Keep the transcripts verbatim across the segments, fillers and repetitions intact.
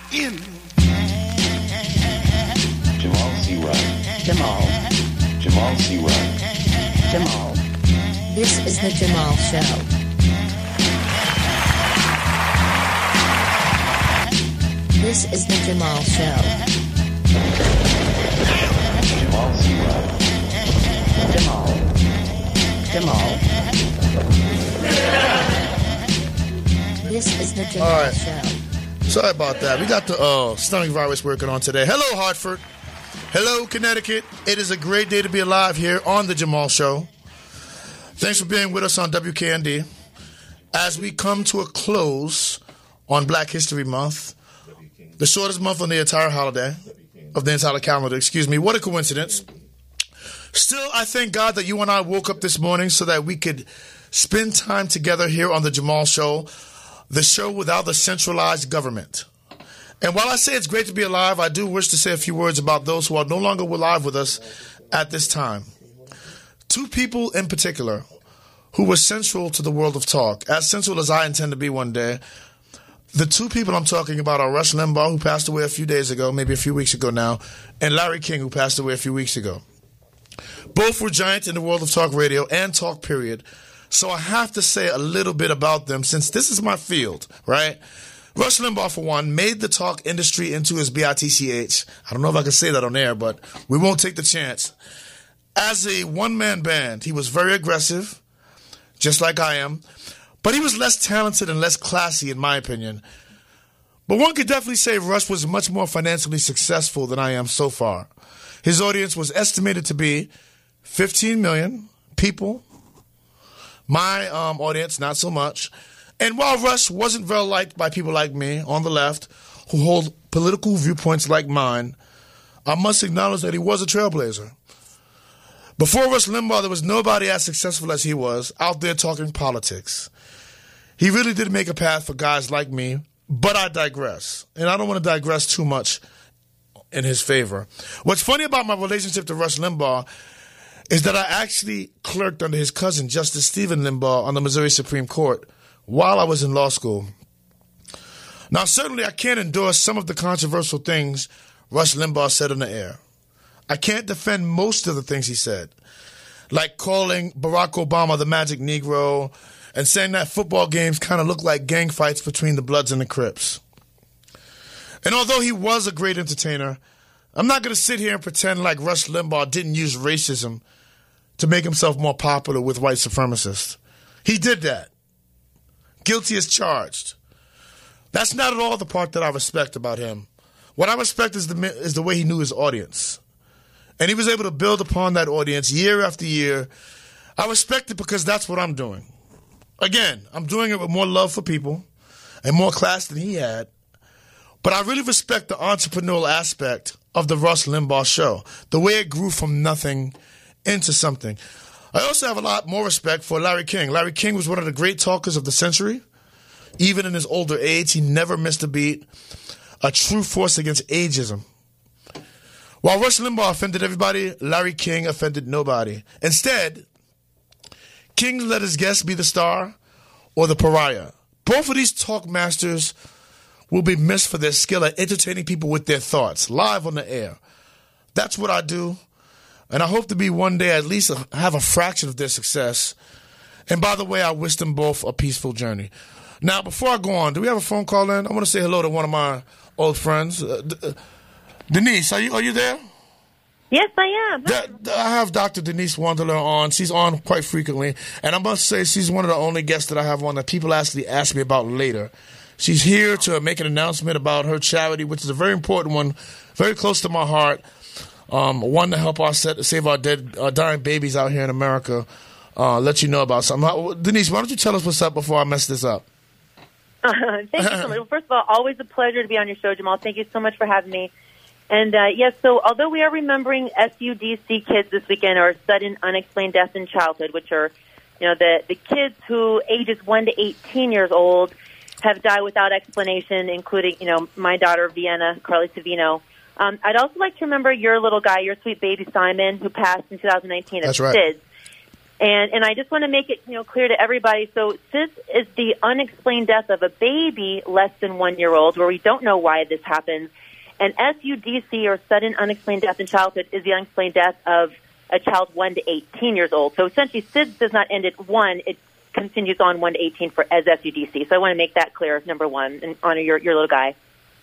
in. Jamal C. Wright. Jamal. Jamal C. Wright. Jamal. This is the Jamal Show. This is the Jamal Show. Jamal C. Wright. Jamal. Jamal. This is the Jamal All right. Show. Sorry about that. We got the uh, stomach virus working on today. Hello, Hartford. Hello, Connecticut. It is a great day to be alive here on the Jamal Show. Thanks for being with us on W K N D. As we come to a close on Black History Month, the shortest month on the entire holiday, of the entire calendar, excuse me. What a coincidence. Still, I thank God that you and I woke up this morning so that we could spend time together here on the Jamal Show, the show without the centralized government. And while I say it's great to be alive, I do wish to say a few words about those who are no longer alive with us at this time. Two people in particular who were central to the world of talk, as central as I intend to be one day. The two people I'm talking about are Rush Limbaugh, who passed away a few days ago, maybe a few weeks ago now, and Larry King, who passed away a few weeks ago. Both were giants in the world of talk radio and talk period. So I have to say a little bit about them since this is my field, right? Rush Limbaugh, for one, made the talk industry into his B I T C H. I don't know if I can say that on air, but we won't take the chance. As a one-man band, he was very aggressive, just like I am, but he was less talented and less classy, in my opinion. But one could definitely say Rush was much more financially successful than I am so far. His audience was estimated to be fifteen million people. My um, audience, not so much. And while Rush wasn't well liked by people like me on the left who hold political viewpoints like mine, I must acknowledge that he was a trailblazer. Before Rush Limbaugh, there was nobody as successful as he was out there talking politics. He really did make a path for guys like me, but I digress. And I don't want to digress too much in his favor. What's funny about my relationship to Rush Limbaugh is that I actually clerked under his cousin, Justice Stephen Limbaugh, on the Missouri Supreme Court while I was in law school. Now, certainly I can't endorse some of the controversial things Rush Limbaugh said on the air. I can't defend most of the things he said, like calling Barack Obama the magic Negro and saying that football games kind of look like gang fights between the Bloods and the Crips. And although he was a great entertainer, I'm not going to sit here and pretend like Rush Limbaugh didn't use racism to make himself more popular with white supremacists. He did that. Guilty as charged. That's not at all the part that I respect about him. What I respect is the is the way he knew his audience. And he was able to build upon that audience year after year. I respect it because that's what I'm doing. Again, I'm doing it with more love for people and more class than he had. But I really respect the entrepreneurial aspect of the Rush Limbaugh show, the way it grew from nothing into something. I also have a lot more respect for Larry King. Larry King was one of the great talkers of the century. Even in his older age, he never missed a beat. A true force against ageism. While Rush Limbaugh offended everybody, Larry King offended nobody. Instead, King let his guests be the star or the pariah. Both of these talk masters will be missed for their skill at entertaining people with their thoughts, live on the air. That's what I do, and I hope to be one day at least a, have a fraction of their success. And by the way, I wish them both a peaceful journey. Now, before I go on, do we have a phone call in? I want to say hello to one of my old friends. Uh, D- uh, Denise, are you are you there? Yes, I am. D- I have Doctor Denise Wanderler on. She's on quite frequently, and I must say she's one of the only guests that I have on that people actually ask me about later. She's here to make an announcement about her charity, which is a very important one, very close to my heart, um, one to help our set, save our dead, uh, dying babies out here in America. Uh, let you know about something. How, Denise, why don't you tell us what's up before I mess this up? Uh, thank you so much. Well, first of all, always a pleasure to be on your show, Jamal. Thank you so much for having me. And, uh, yes, so although we are remembering S U D C kids this weekend, or sudden unexplained death in childhood, which are, you know, the, the kids who ages one to eighteen years old have died without explanation, including, you know, my daughter, Vienna, Carly Savino. Um, I'd also like to remember your little guy, your sweet baby Simon, who passed in two thousand nineteen of That's right. SIDS. And and I just want to make it, you know, clear to everybody. So S I D S is the unexplained death of a baby less than one year old, where we don't know why this happens. And S U D C, or sudden unexplained death in childhood, is the unexplained death of a child one to eighteen years old. So essentially, S I D S does not end at one; it continues on one to eighteen for as S U D C. So I want to make that clear, number one, and honor your your little guy.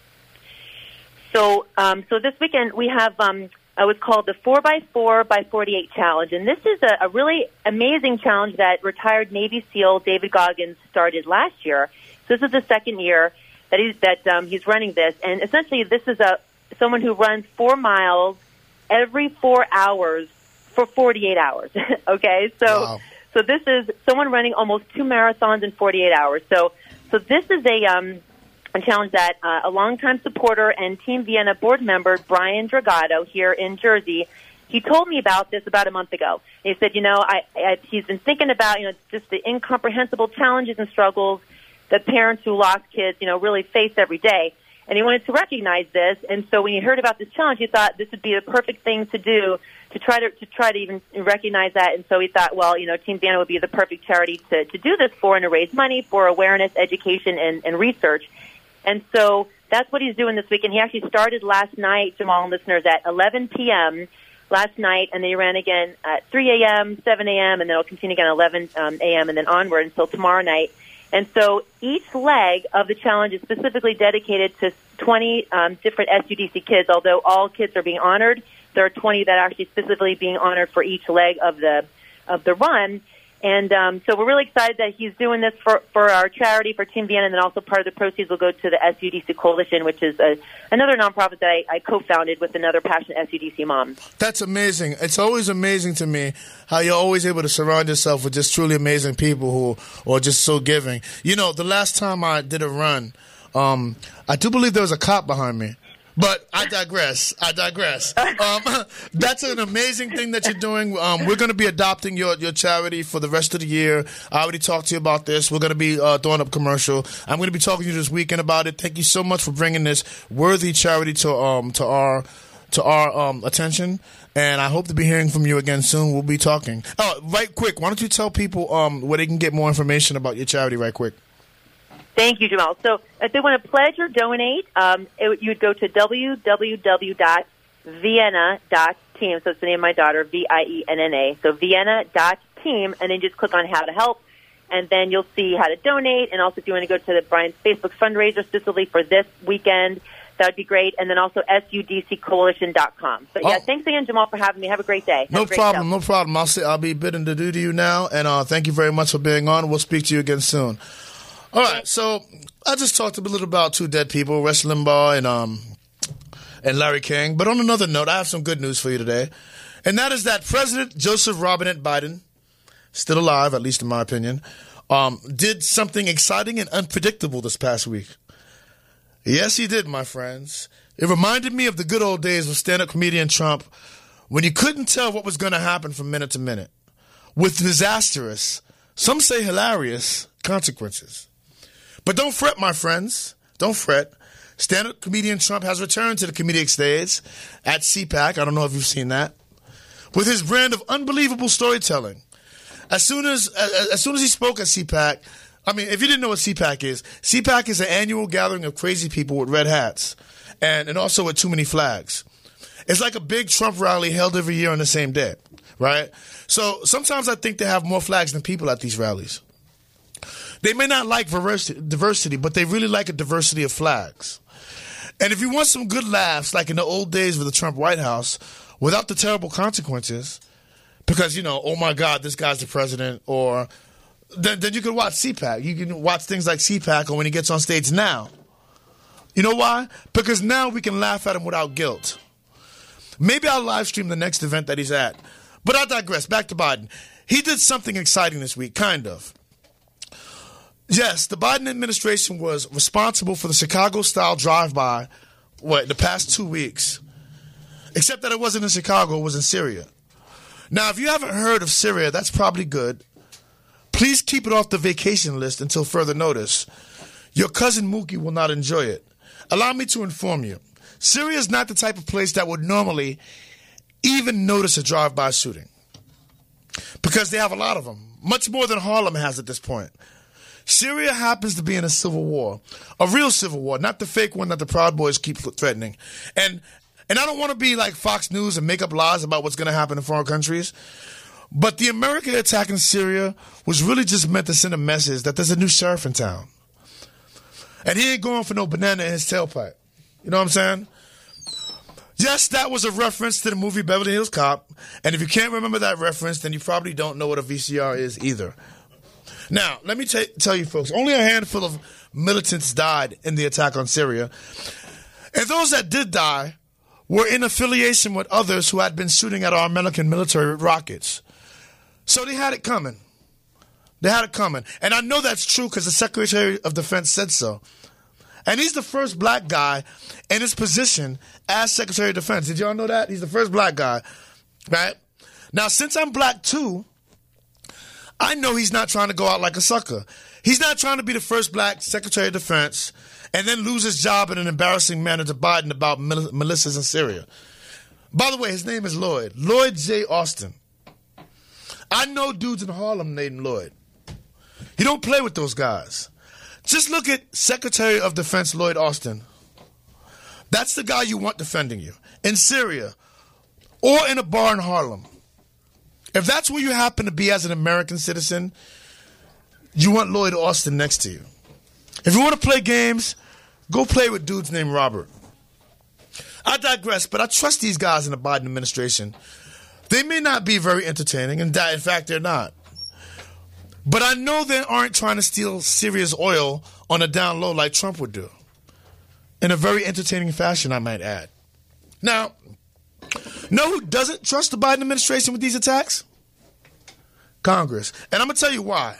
So um, so this weekend we have. Um, Uh, was called the four by four by forty-eight Challenge. And this is a, a really amazing challenge that retired Navy SEAL David Goggins started last year. So this is the second year that he's, that, um, he's running this. And essentially this is a someone who runs four miles every four hours for forty-eight hours. Okay? So wow. so this is someone running almost two marathons in forty-eight hours. So so this is a... Um, a challenge that uh, a longtime supporter and Team Vienna board member, Brian Dragato, here in Jersey, he told me about this about a month ago. He said, you know, I, I, he's been thinking about, you know, just the incomprehensible challenges and struggles that parents who lost kids, you know, really face every day. And he wanted to recognize this. And so when he heard about this challenge, he thought this would be the perfect thing to do to try to, to try to even recognize that. And so he thought, well, you know, Team Vienna would be the perfect charity to, to do this for and to raise money for awareness, education, and, and research. And so that's what he's doing this week. And he actually started last night, Jamal and listeners, at eleven p.m. last night, and then he ran again at three a.m., seven a.m., and then it'll continue again at eleven a.m. and then onward until tomorrow night. And so each leg of the challenge is specifically dedicated to twenty um, different S U D C kids. Although all kids are being honored, there are twenty that are actually specifically being honored for each leg of the of the run. And um, so we're really excited that he's doing this for, for our charity, for Team Vienna, and then also part of the proceeds will go to the S U D C Coalition, which is a, another nonprofit that I, I co-founded with another passionate S U D C mom. That's amazing. It's always amazing to me how you're always able to surround yourself with just truly amazing people who are just so giving. You know, the last time I did a run, um, I do believe there was a cop behind me. But I digress. I digress. Um, that's an amazing thing that you're doing. Um, we're going to be adopting your, your charity for the rest of the year. I already talked to you about this. We're going to be uh, throwing up commercial. I'm going to be talking to you this weekend about it. Thank you so much for bringing this worthy charity to um to our to our um attention. And I hope to be hearing from you again soon. We'll be talking. Oh, right quick. Why don't you tell people um where they can get more information about your charity right quick? Thank you, Jamal. So if they want to pledge or donate, um, it, you'd go to w w w dot vienna dot team. So it's the name of my daughter, V I E N N A. So vienna dot team, and then just click on how to help, and then you'll see how to donate. And also if you want to go to the Brian's Facebook fundraiser specifically for this weekend, that would be great. And then also S U D C coalition dot com. But yeah, oh. Thanks again, Jamal, for having me. Have a great day. Have no great problem, show. no problem. I'll, say, I'll be bidding to do to you now, and uh, thank you very much for being on. We'll speak to you again soon. All right, so I just talked a little about two dead people, Rush Limbaugh and um and Larry King. But on another note, I have some good news for you today, and that is that President Joseph Robinette Biden, still alive, at least in my opinion, um, did something exciting and unpredictable this past week. Yes, he did, my friends. It reminded me of the good old days with stand-up comedian Trump, when you couldn't tell what was going to happen from minute to minute, with disastrous, some say hilarious, consequences. But don't fret, my friends. Don't fret. Stand-up comedian Trump has returned to the comedic stage at C PAC. I don't know if you've seen that. With his brand of unbelievable storytelling. As soon as as, as soon as he spoke at C PAC, I mean, if you didn't know what C PAC is, C PAC is an annual gathering of crazy people with red hats and, and also with too many flags. It's like a big Trump rally held every year on the same day, right? So sometimes I think they have more flags than people at these rallies. They may not like diversity, but they really like a diversity of flags. And if you want some good laughs, like in the old days with the Trump White House, without the terrible consequences, because, you know, oh my God, this guy's the president, or then, then you can watch C PAC. You can watch things like C PAC or when he gets on stage now. You know why? Because now we can laugh at him without guilt. Maybe I'll live stream the next event that he's at. But I digress. Back to Biden. He did something exciting this week, kind of. Yes, the Biden administration was responsible for the Chicago-style drive-by, what, the past two weeks. Except that it wasn't in Chicago, it was in Syria. Now, if you haven't heard of Syria, that's probably good. Please keep it off the vacation list until further notice. Your cousin Mookie will not enjoy it. Allow me to inform you. Syria is not the type of place that would normally even notice a drive-by shooting. because they have a lot of them, much more than Harlem has at this point. Syria happens to be in a civil war, a real civil war, not the fake one that the Proud Boys keep threatening. And and I don't want to be like Fox News and make up lies about what's going to happen in foreign countries, but the American attack in Syria was really just meant to send a message that there's a new sheriff in town. And he ain't going for no banana in his tailpipe. You know what I'm saying? Yes, that was a reference to the movie Beverly Hills Cop. And if you can't remember that reference, then you probably don't know what a V C R is either. Now, let me t- tell you folks, only a handful of militants died in the attack on Syria. And those that did die were in affiliation with others who had been shooting at our American military with rockets. So they had it coming. They had it coming. And I know that's true because the Secretary of Defense said so. And he's the first black guy in his position as Secretary of Defense. Did y'all know that? He's the first black guy, right? Now, since I'm black too, I know he's not trying to go out like a sucker. He's not trying to be the first black Secretary of Defense and then lose his job in an embarrassing manner to Biden about mil- militias in Syria. By the way, his name is Lloyd. Lloyd J. Austin. I know dudes in Harlem named Lloyd. You don't play with those guys. Just look at Secretary of Defense Lloyd Austin. That's the guy you want defending you in Syria or in a bar in Harlem. If that's where you happen to be as an American citizen, you want Lloyd Austin next to you. If you want to play games, go play with dudes named Robert. I digress, but I trust these guys in the Biden administration. They may not be very entertaining, and in fact, they're not. But I know they aren't trying to steal Syria's oil on a down low like Trump would do. In a very entertaining fashion, I might add. Now, know who doesn't trust the Biden administration with these attacks? Congress. And I'm going to tell you why.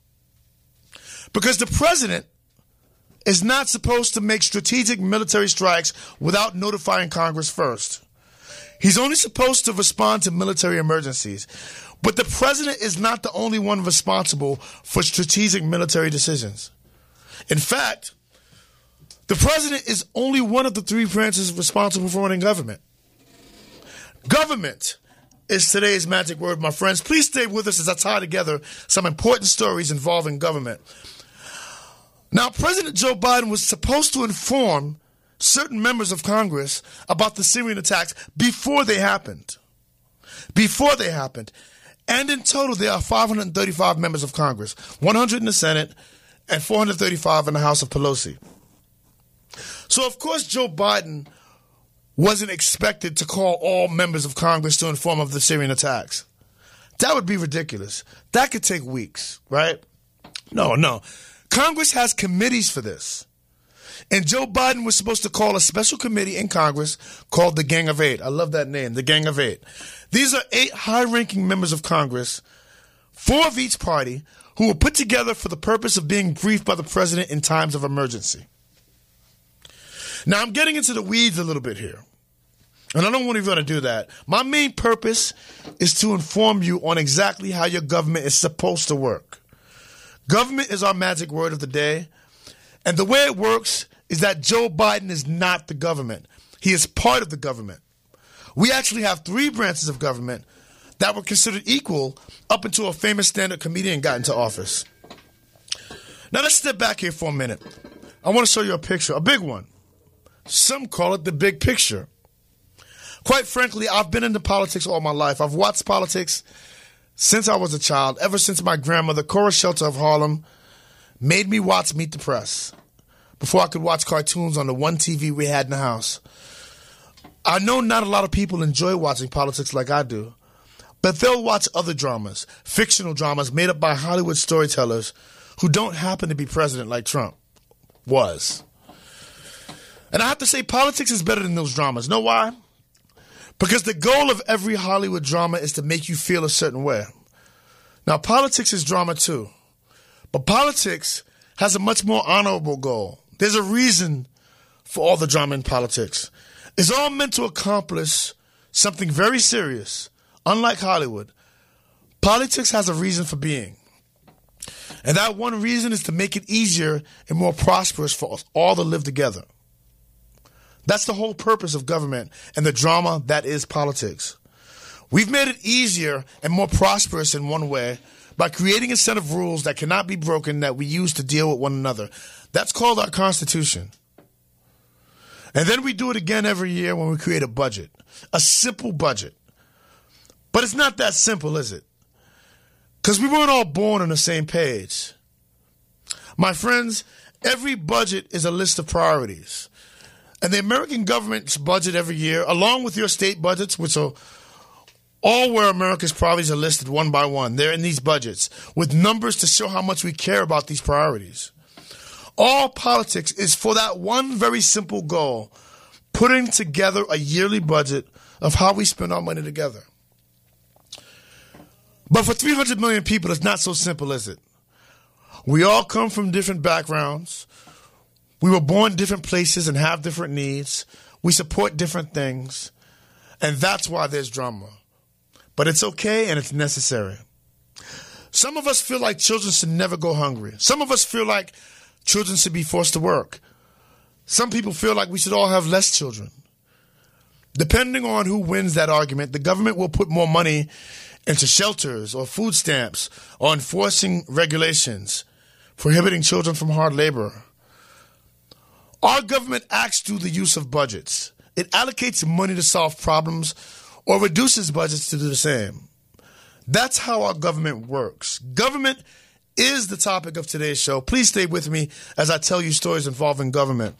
Because the president is not supposed to make strategic military strikes without notifying Congress first. He's only supposed to respond to military emergencies. But the president is not the only one responsible for strategic military decisions. In fact, the president is only one of the three branches responsible for running government. Government is today's magic word, my friends. Please stay with us as I tie together some important stories involving government. Now, President Joe Biden was supposed to inform certain members of Congress about the Syrian attacks before they happened. Before they happened. And in total, there are five hundred thirty-five members of Congress, one hundred in the Senate and four hundred thirty-five in the House of Pelosi. So, of course, Joe Biden wasn't expected to call all members of Congress to inform of the Syrian attacks. That would be ridiculous. That could take weeks, right? No, no. Congress has committees for this. And Joe Biden was supposed to call a special committee in Congress called the Gang of Eight. I love that name, the Gang of Eight. These are eight high-ranking members of Congress, four of each party, who were put together for the purpose of being briefed by the president in times of emergency. Now, I'm getting into the weeds a little bit here, and I don't want to want to do that. My main purpose is to inform you on exactly how your government is supposed to work. Government is our magic word of the day, and the way it works is that Joe Biden is not the government. He is part of the government. We actually have three branches of government that were considered equal up until a famous stand-up comedian got into office. Now, let's step back here for a minute. I want to show you a picture, a big one. Some call it the big picture. Quite frankly, I've been into politics all my life. I've watched politics since I was a child, ever since my grandmother, Cora Shelter of Harlem, made me watch Meet the Press before I could watch cartoons on the one T V we had in the house. I know not a lot of people enjoy watching politics like I do, but they'll watch other dramas, fictional dramas made up by Hollywood storytellers who don't happen to be president like Trump was. And I have to say, politics is better than those dramas. Know why? Because the goal of every Hollywood drama is to make you feel a certain way. Now, politics is drama too. But politics has a much more honorable goal. There's a reason for all the drama in politics. It's all meant to accomplish something very serious. Unlike Hollywood, politics has a reason for being. And that one reason is to make it easier and more prosperous for us all to live together. That's the whole purpose of government and the drama that is politics. We've made it easier and more prosperous in one way by creating a set of rules that cannot be broken that we use to deal with one another. That's called our Constitution. And then we do it again every year when we create a budget, a simple budget. But it's not that simple, is it? Because we weren't all born on the same page. My friends, every budget is a list of priorities. And the American government's budget every year, along with your state budgets, which are all where America's priorities are listed one by one. They're in these budgets with numbers to show how much we care about these priorities. All politics is for that one very simple goal, putting together a yearly budget of how we spend our money together. But for three hundred million people, it's not so simple, is it? We all come from different backgrounds. We were born in different places and have different needs. We support different things. And that's why there's drama. But it's okay and it's necessary. Some of us feel like children should never go hungry. Some of us feel like children should be forced to work. Some people feel like we should all have less children. Depending on who wins that argument, the government will put more money into shelters or food stamps or enforcing regulations, prohibiting children from hard labor. Our government acts through the use of budgets. It allocates money to solve problems or reduces budgets to do the same. That's how our government works. Government is the topic of today's show. Please stay with me as I tell you stories involving government.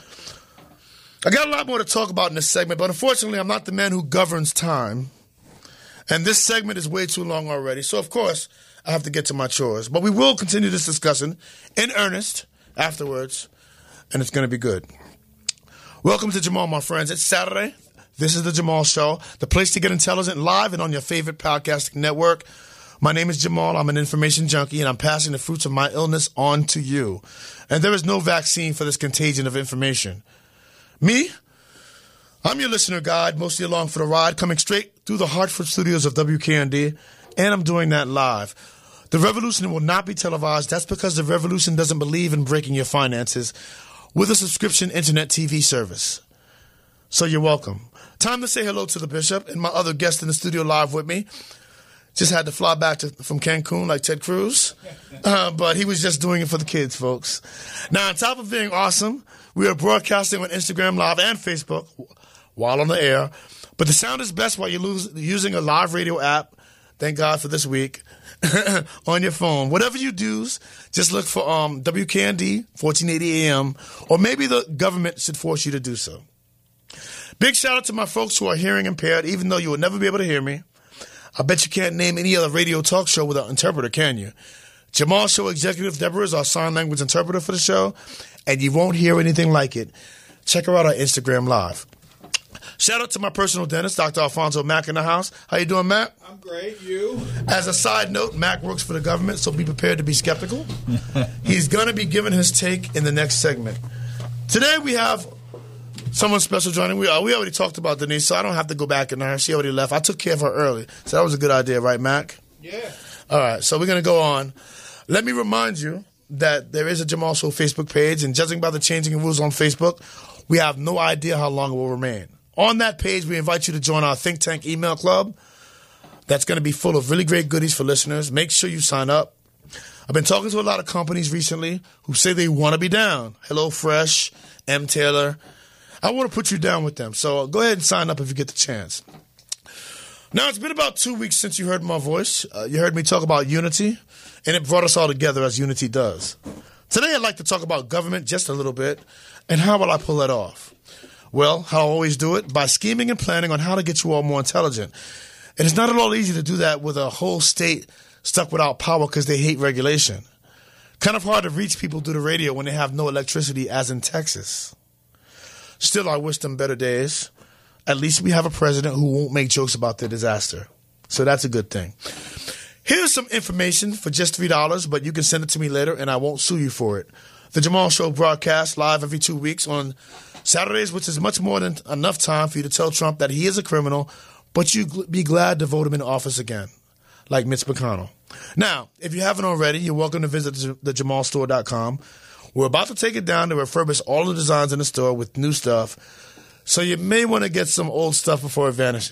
I got a lot more to talk about in this segment, but unfortunately, I'm not the man who governs time. And this segment is way too long already. So, of course, I have to get to my chores. But we will continue this discussion in earnest afterwards, and it's going to be good. Welcome to Jamal, my friends. It's Saturday. This is the Jamal Show, the place to get intelligent live and on your favorite podcasting network. My name is Jamal. I'm an information junkie, and I'm passing the fruits of my illness on to you. And there is no vaccine for this contagion of information. Me? I'm your listener guide, mostly along for the ride, coming straight through the Hartford studios of W K N D, and I'm doing that live. The revolution will not be televised. That's because the revolution doesn't believe in breaking your finances with a subscription internet T V service. So you're welcome. Time to say hello to the bishop and my other guest in the studio live with me. Just had to fly back to, from Cancun like Ted Cruz, uh, but he was just doing it for the kids, folks. Now, on top of being awesome, we are broadcasting on Instagram Live and Facebook while on the air, but the sound is best while you're lose, using a live radio app, thank God for this week, on your phone. Whatever you do, just look for um, W K N D, fourteen eighty A M, or maybe the government should force you to do so. Big shout out to my folks who are hearing impaired, even though you will never be able to hear me. I bet you can't name any other radio talk show without an interpreter, can you? Jamal Show Executive Deborah is our sign language interpreter for the show, and you won't hear anything like it. Check her out on Instagram Live. Shout out to my personal dentist, Doctor Alfonso Mack in the house. How you doing, Mac? I'm great. You? As a side note, Mac works for the government, so be prepared to be skeptical. He's going to be giving his take in the next segment. Today we have someone special joining. We uh, we already talked about Denise, so I don't have to go back in there. She already left. I took care of her early, so that was a good idea, right, Mac? Yeah. All right, so we're going to go on. Let me remind you that there is a Jamal Show Facebook page, and judging by the changing rules on Facebook, we have no idea how long it will remain. On that page, we invite you to join our Think Tank email club. That's going to be full of really great goodies for listeners. Make sure you sign up. I've been talking to a lot of companies recently who say they want to be down. HelloFresh, M. Taylor. I want to put you down with them, so go ahead and sign up if you get the chance. Now, it's been about two weeks since you heard my voice. Uh, you heard me talk about unity, and it brought us all together as unity does. Today, I'd like to talk about government just a little bit, and how will I pull that off? Well, how I always do it, by scheming and planning on how to get you all more intelligent. And it's not at all easy to do that with a whole state stuck without power because they hate regulation. Kind of hard to reach people through the radio when they have no electricity, as in Texas. Still, I wish them better days. At least we have a president who won't make jokes about their disaster. So that's a good thing. Here's some information for just three dollars, but you can send it to me later and I won't sue you for it. The Jamal Show broadcasts live every two weeks on Saturdays, which is much more than enough time for you to tell Trump that he is a criminal, but you'd be glad to vote him in office again, like Mitch McConnell. Now, if you haven't already, you're welcome to visit the jamal store dot com. We're about to take it down to refurbish all the designs in the store with new stuff, so you may want to get some old stuff before it vanishes.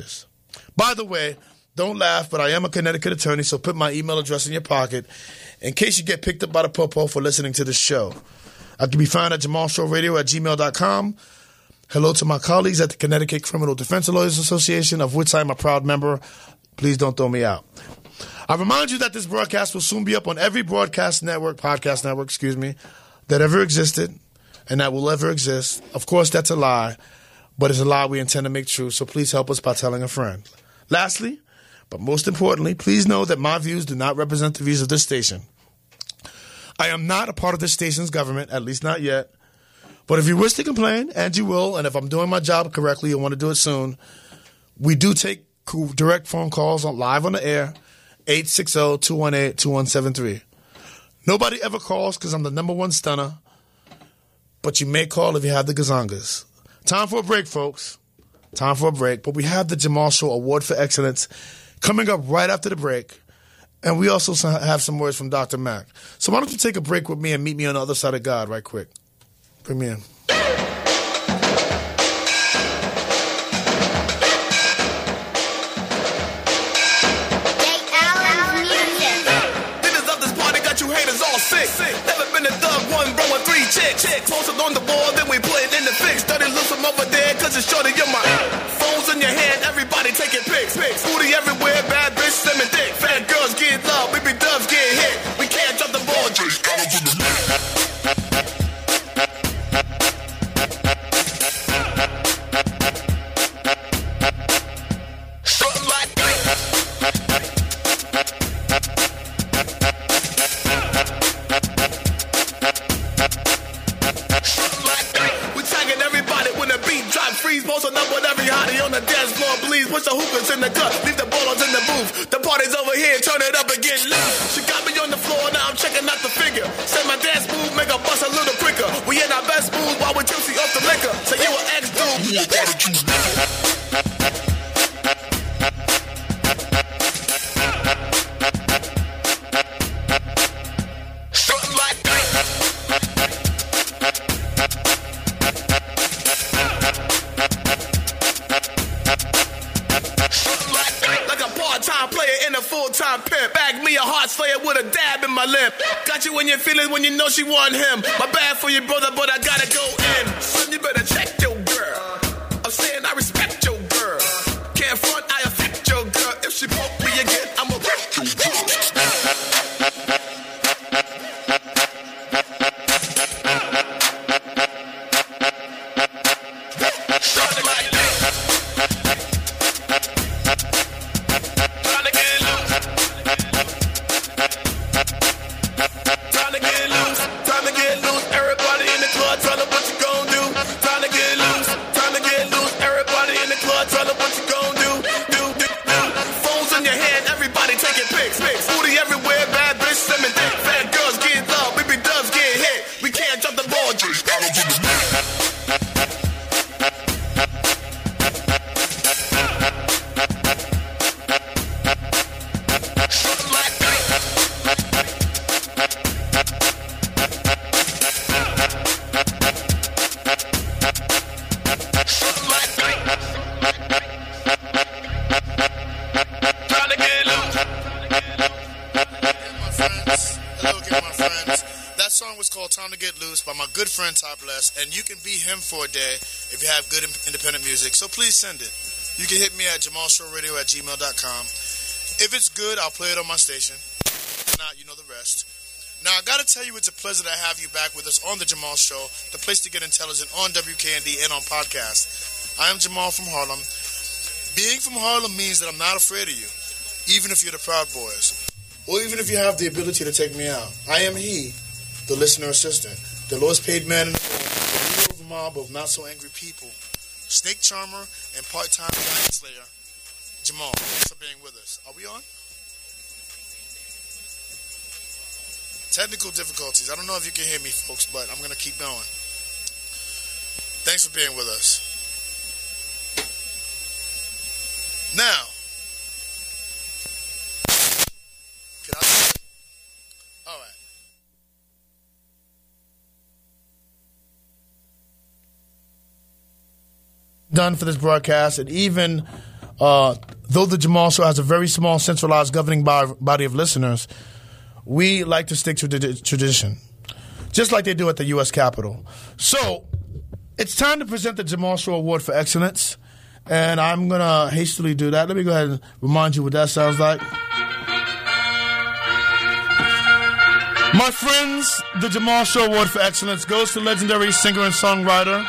By the way, don't laugh, but I am a Connecticut attorney, so put my email address in your pocket in case you get picked up by the popo for listening to this show. I can be found at jamal show radio at gmail dot com. Hello to my colleagues at the Connecticut Criminal Defense Lawyers Association, of which I am a proud member. Please don't throw me out. I remind you that this broadcast will soon be up on every broadcast network, podcast network, excuse me, that ever existed and that will ever exist. Of course, that's a lie, but it's a lie we intend to make true, so please help us by telling a friend. Lastly, but most importantly, please know that my views do not represent the views of this station. I am not a part of this station's government, at least not yet. But if you wish to complain, and you will, and if I'm doing my job correctly and want to do it soon, we do take direct phone calls on live on the air, eight six zero, two one eight, two one seven three. Nobody ever calls because I'm the number one stunner, but you may call if you have the gazongas. Time for a break, folks. Time for a break. But we have the Jamal Show Award for Excellence coming up right after the break. And we also have some words from Doctor Mack. So why don't you take a break with me and meet me on the other side of God right quick. Bring me in. Posted on the wall, then we put it in the fix. Study loose from over there, cause it's shorty in my phones in your hand, everybody taking pics. Booty everywhere, bad bitch, slim and thick. Fat girls get love, baby doves get hit. We can't drop the ball, just got to the push the hookers in the cup, leave the ballers in the booth. The party's over here, turn it up and get loose. She got me on the floor, now I'm checking out the figure. Say my dance move, make her bust a little quicker. We in our best mood while we're tipsy off the liquor. Say you an ex-dude, you gotta choose slayer with a dab in my lip. Got you in your feelings when you know she want him. My bad for your brother, but I gotta go in. Son, you better check your girl. I'm saying I respect your girl. Can't front, I affect your girl. If she poke me again, I'ma wreck your girl. And you can be him for a day if you have good independent music. So please send it. You can hit me at jamal show radio at gmail dot com. If it's good, I'll play it on my station. If not, you know the rest. Now, I got to tell you, it's a pleasure to have you back with us on The Jamal Show, the place to get intelligent on W K N D and on podcast. I am Jamal from Harlem. Being from Harlem means that I'm not afraid of you, even if you're the Proud Boys, or even if you have the ability to take me out. I am he, the listener assistant, the lowest paid man in the world, mob of not so angry people, snake charmer and part-time giant slayer, Jamal. Thanks for being with us. Are we on? Technical difficulties. I don't know if you can hear me, folks, but I'm going to keep going. Thanks for being with us. Now, can I do it? All right. Done for this broadcast, and even uh, though the Jamal Show has a very small centralized governing body of listeners, we like to stick to the tradition, just like they do at the U S Capitol. So, it's time to present the Jamal Show Award for Excellence, and I'm going to hastily do that. Let me go ahead and remind you what that sounds like. My friends, the Jamal Show Award for Excellence goes to legendary singer and songwriter,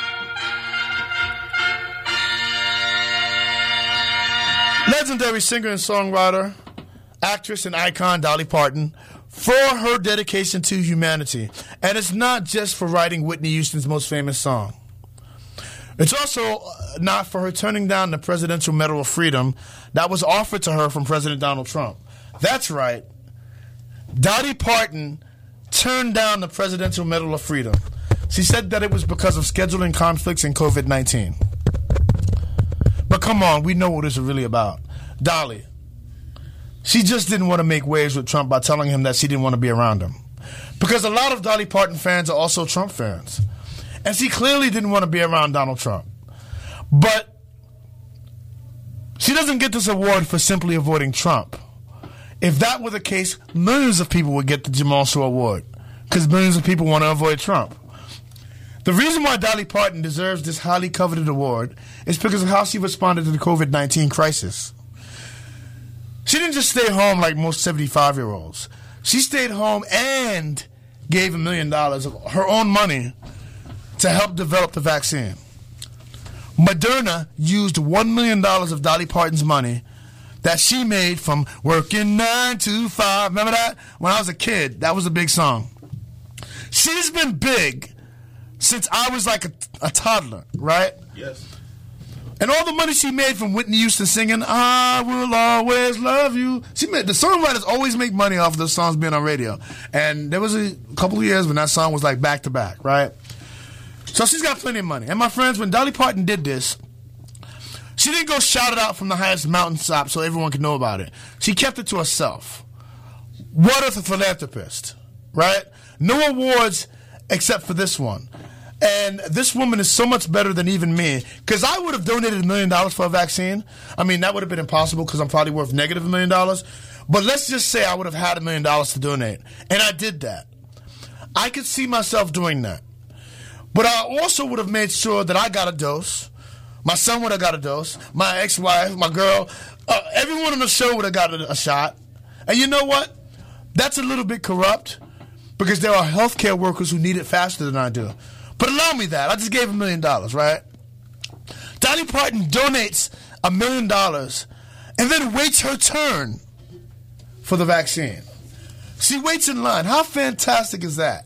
legendary singer and songwriter, actress and icon Dolly Parton, for her dedication to humanity. And it's not just for writing Whitney Houston's most famous song. It's also not for her turning down the Presidential Medal of Freedom that was offered to her from President Donald Trump. That's right. Dolly Parton turned down the Presidential Medal of Freedom. She said that it was because of scheduling conflicts and covid nineteen. But come on, we know what it's really about. Dolly, she just didn't want to make waves with Trump by telling him that she didn't want to be around him. Because a lot of Dolly Parton fans are also Trump fans. And she clearly didn't want to be around Donald Trump. But she doesn't get this award for simply avoiding Trump. If that were the case, millions of people would get the Jamal Show Award, because millions of people want to avoid Trump. The reason why Dolly Parton deserves this highly coveted award is because of how she responded to the covid nineteen crisis. She didn't just stay home like most seventy-five-year-olds. She stayed home and gave a million dollars of her own money to help develop the vaccine. Moderna used one million dollars of Dolly Parton's money that she made from working nine to five. Remember that? When I was a kid, that was a big song. She's been big since I was like a, a toddler, right? Yes. And all the money she made from Whitney Houston singing, I will always love you. She made, the songwriters always make money off of those songs being on radio. And there was a couple of years when that song was like back to back, right? So she's got plenty of money. And my friends, when Dolly Parton did this, she didn't go shout it out from the highest mountaintop so everyone could know about it. She kept it to herself. What a philanthropist, right? No awards except for this one. And this woman is so much better than even me, because I would have donated a million dollars for a vaccine. I mean, that would have been impossible because I'm probably worth negative a million dollars. But let's just say I would have had a million dollars to donate. And I did that. I could see myself doing that. But I also would have made sure that I got a dose. My son would have got a dose. My ex-wife, my girl, uh, everyone on the show would have got a, a shot. And you know what? That's a little bit corrupt because there are healthcare workers who need it faster than I do. But allow me that. I just gave a million dollars, right? Dolly Parton donates a million dollars and then waits her turn for the vaccine. She waits in line. How fantastic is that?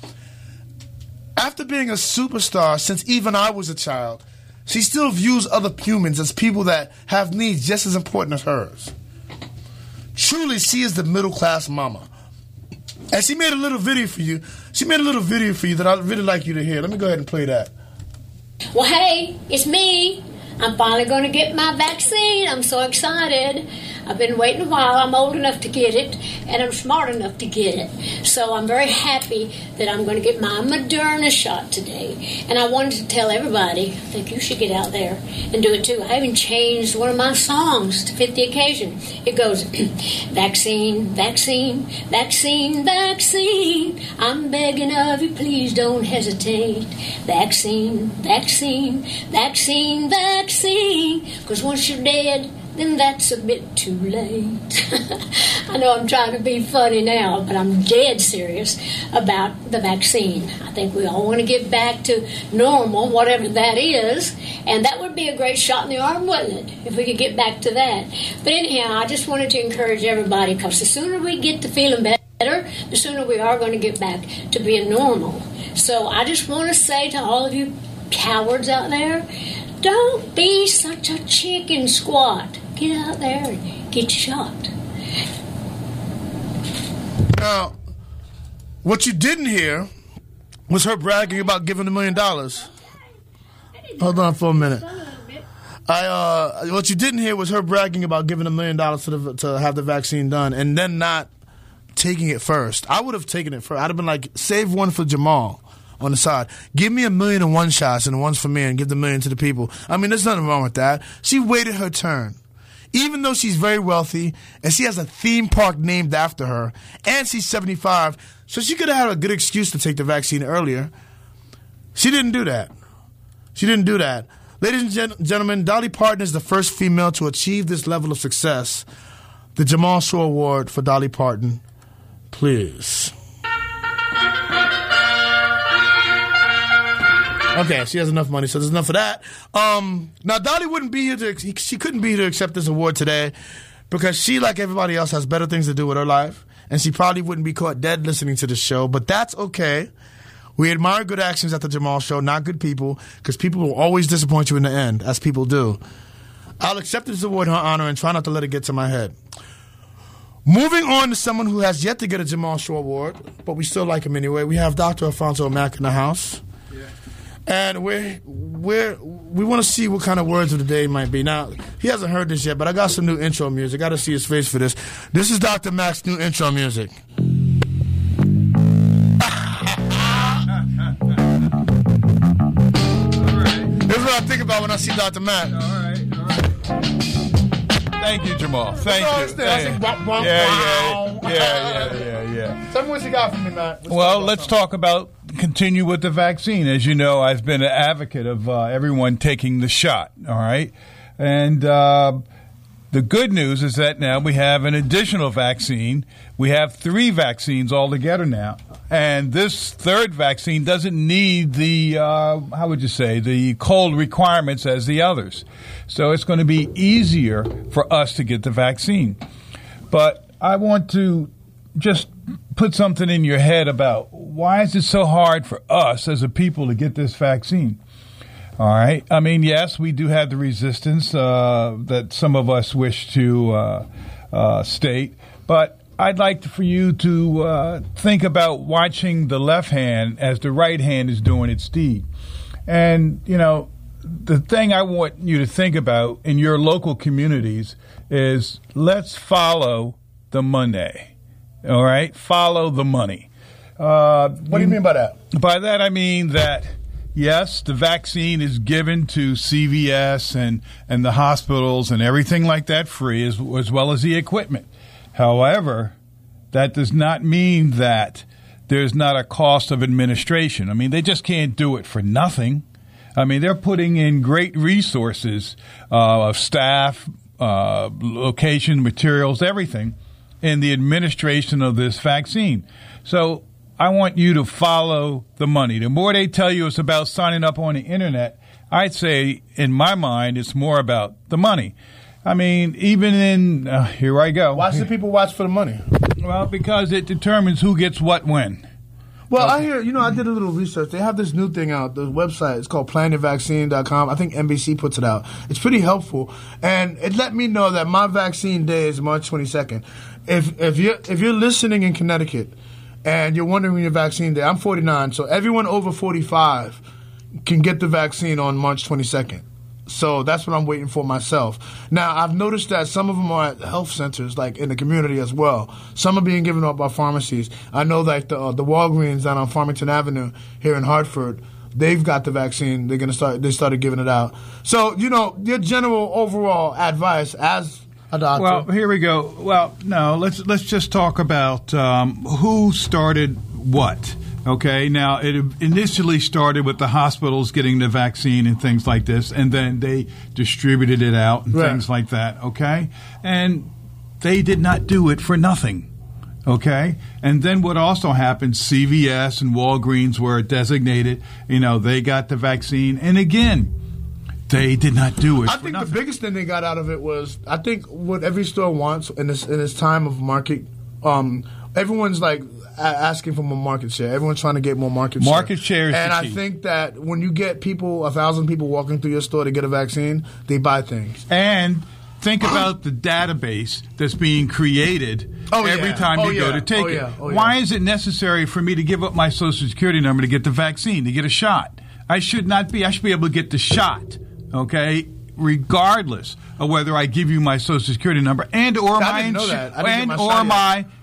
After being a superstar since even I was a child, she still views other humans as people that have needs just as important as hers. Truly, she is the middle-class mama. And she made a little video for you. She made a little video for you that I'd really like you to hear. Let me go ahead and play that. Well, hey, it's me. I'm finally going to get my vaccine. I'm so excited. I've been waiting a while. I'm old enough to get it, and I'm smart enough to get it. So I'm very happy that I'm going to get my Moderna shot today. And I wanted to tell everybody, I think you should get out there and do it too. I even changed one of my songs to fit the occasion. It goes, vaccine, vaccine, vaccine, vaccine. I'm begging of you, please don't hesitate. Vaccine, vaccine, vaccine, vaccine. Because once you're dead, then that's a bit too late. I know I'm trying to be funny now, but I'm dead serious about the vaccine. I think we all want to get back to normal, whatever that is, and that would be a great shot in the arm, wouldn't it, if we could get back to that. But anyhow, I just wanted to encourage everybody, because the sooner we get to feeling better, the sooner we are going to get back to being normal. So I just want to say to all of you cowards out there, don't be such a chicken squat. Get out there and get shot. Now, what you didn't hear was her bragging about giving a million dollars. Hold on for a minute. I uh, what you didn't hear was her bragging about giving a million dollars to the, to have the vaccine done, and then not taking it first. I would have taken it first. I'd have been like, save one for Jamal on the side. Give me a million and one shots and one's for me, and give the million to the people. I mean, there's nothing wrong with that. She waited her turn. even though she's very wealthy and she has a theme park named after her, and she's seventy-five, so she could have had a good excuse to take the vaccine earlier. She didn't do that. She didn't do that. Ladies and gen- gentlemen, Dolly Parton is the first female to achieve this level of success. The Jamal Shaw Award for Dolly Parton, please. Okay, she has enough money, so there's enough of that. Um, now, Dolly wouldn't be here to, she couldn't be here to accept this award today because she, like everybody else, has better things to do with her life, and she probably wouldn't be caught dead listening to the show, but that's okay. We admire good actions at the Jamal Show, not good people, because people will always disappoint you in the end, as people do. I'll accept this award in her honor and try not to let it get to my head. Moving on to someone who has yet to get a Jamal Shaw Award, but we still like him anyway. We have Doctor Alfonso Mack in the house. And we're, we're, we want to see what kind of words of the day might be. Now, he hasn't heard this yet, but I got some new intro music. I got to see his face for this. This is Doctor Mack's new intro music. This is what I think about when I see Doctor Mack. All right, all right. Thank you, Jamal. Thank you. I think, yeah, wow, yeah, yeah, yeah, yeah, yeah. Tell me what you got for me, Matt. Let's well, talk let's something. talk about continue with the vaccine. As you know, I've been an advocate of uh, everyone taking the shot. All right, and uh, the good news is that now we have an additional vaccine. We have three vaccines altogether now, and this third vaccine doesn't need the uh, how would you say the cold requirements as the others. So it's going to be easier for us to get the vaccine. But I want to just put something in your head about why is it so hard for us as a people to get this vaccine? All right. I mean, yes, we do have the resistance uh, that some of us wish to uh, uh, state, but I'd like for you to uh, think about watching the left hand as the right hand is doing its deed. And, you know, the thing I want you to think about in your local communities is let's follow the money. All right? Follow the money. Uh, What do you mean by that? By that, I mean that, yes, the vaccine is given to C V S and, and the hospitals and everything like that free, as, as well as the equipment. However, that does not mean that there's not a cost of administration. I mean, they just can't do it for nothing. I mean, they're putting in great resources uh, of staff, uh, location, materials, everything in the administration of this vaccine. So I want you to follow the money. The more they tell you it's about signing up on the internet, I'd say, in my mind, it's more about the money. I mean, even in, uh, here I go. Why should people watch for the money? Well, because it determines who gets what when. Well, I hear, you know, I did a little research. They have this new thing out, the website. It's called plan your vaccine dot com. I think N B C puts it out. It's pretty helpful. And it let me know that my vaccine day is March twenty-second. If if you're, if you're listening in Connecticut and you're wondering when your vaccine day, I'm forty-nine, so everyone over forty-five can get the vaccine on March twenty-second. So that's what I'm waiting for myself. Now, I've noticed that some of them are at health centers, like in the community as well. Some are being given up by pharmacies. I know that the, uh, the Walgreens down on Farmington Avenue here in Hartford, they've got the vaccine. They're going to start, they started giving it out. So, you know, your general overall advice as a doctor. Well, here we go. Well, no, let's, let's just talk about um, who started what. Okay, now it initially started with the hospitals getting the vaccine and things like this, and then they distributed it out and right. things like that, okay? And they did not do it for nothing, okay? And then what also happened, C V S and Walgreens were designated, you know, they got the vaccine, and again, they did not do it I for think nothing. the biggest thing they got out of it was, I think what every store wants in this in this time of market, um, everyone's like, asking for more market share. Everyone's trying to get more market share. Market share is And the I key. think that when you get people, a thousand people walking through your store to get a vaccine, they buy things. And think about the database that's being created Oh, every yeah. time Oh, you go yeah. to take Oh, it. yeah. Oh, yeah. Why is it necessary for me to give up my Social Security number to get the vaccine, to get a shot? I should not be. I should be able to get the shot, okay, regardless of whether I give you my Social Security number and or I my didn't know insu- that. I didn't and get my or shot yet. my